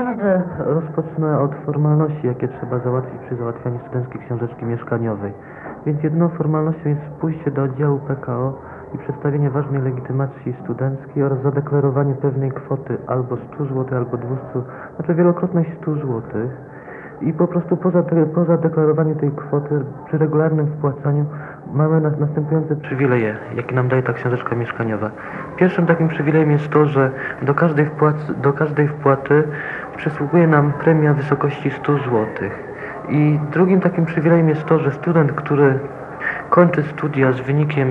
Może rozpocznę od formalności, jakie trzeba załatwić przy załatwianiu studenckiej książeczki mieszkaniowej. Więc jedną formalnością jest pójście do oddziału PKO i przedstawienie ważnej legitymacji studenckiej oraz zadeklarowanie pewnej kwoty albo 100 zł, albo 200, znaczy wielokrotność 100 zł. I po prostu poza deklarowaniem tej kwoty, przy regularnym wpłacaniu mamy następujące przywileje, jakie nam daje ta książeczka mieszkaniowa. Pierwszym takim przywilejem jest to, że do każdej wpłaty przysługuje nam premia w wysokości 100 zł. I drugim takim przywilejem jest to, że student, który kończy studia z wynikiem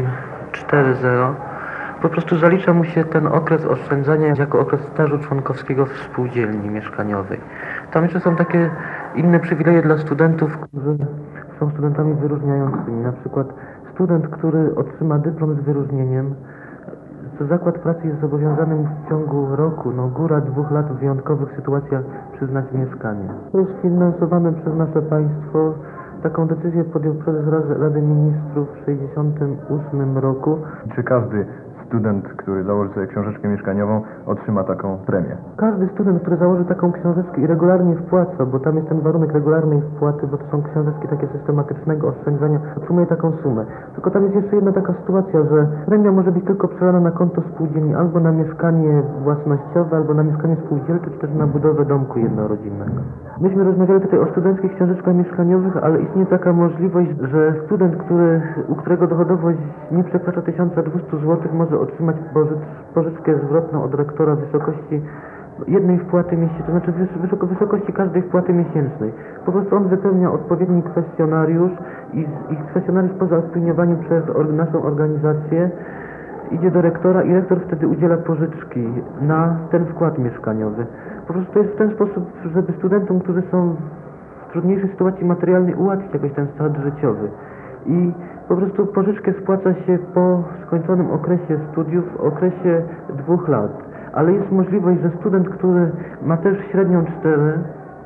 4,0, po prostu zalicza mu się ten okres oszczędzania jako okres stażu członkowskiego w spółdzielni mieszkaniowej. Tam jeszcze są takie inne przywileje dla studentów, którzy są studentami wyróżniającymi. Na przykład student, który otrzyma dyplom z wyróżnieniem, to zakład pracy jest zobowiązany mu w ciągu roku, góra 2 lat w wyjątkowych sytuacjach przyznać mieszkanie. To jest finansowane przez nasze państwo. Taką decyzję podjął prezes Rady Ministrów w 1968 roku. Czy każdy student, który założy sobie książeczkę mieszkaniową, otrzyma taką premię? Każdy student, który założy taką książeczkę i regularnie wpłaca, bo tam jest ten warunek regularnej wpłaty, bo to są książeczki takie systematycznego oszczędzania, otrzymuje taką sumę. Tylko tam jest jeszcze jedna taka sytuacja, że premia może być tylko przelana na konto spółdzielni albo na mieszkanie własnościowe, albo na mieszkanie spółdzielcze, czy też na budowę domku jednorodzinnego. Myśmy rozmawiali tutaj o studenckich książeczkach mieszkaniowych, ale istnieje taka możliwość, że student, u którego dochodowość nie przekracza 1200 zł, może otrzymać pożyczkę zwrotną od rektora w wysokości jednej wpłaty miesięcznej, to znaczy wysokości każdej wpłaty miesięcznej. Po prostu on wypełnia odpowiedni kwestionariusz i kwestionariusz po zaopiniowaniu przez naszą organizację idzie do rektora i rektor wtedy udziela pożyczki na ten wkład mieszkaniowy. Po prostu to jest w ten sposób, żeby studentom, którzy są w trudniejszej sytuacji materialnej, ułatwić jakoś ten start życiowy. I po prostu pożyczkę spłaca się po skończonym okresie studiów, w okresie 2 lat. Ale jest możliwość, że student, który ma też średnią 4,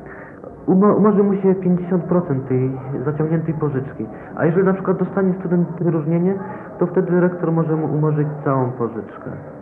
umorzy mu się 50% tej zaciągniętej pożyczki. A jeżeli na przykład dostanie student wyróżnienie, to wtedy rektor może mu umorzyć całą pożyczkę.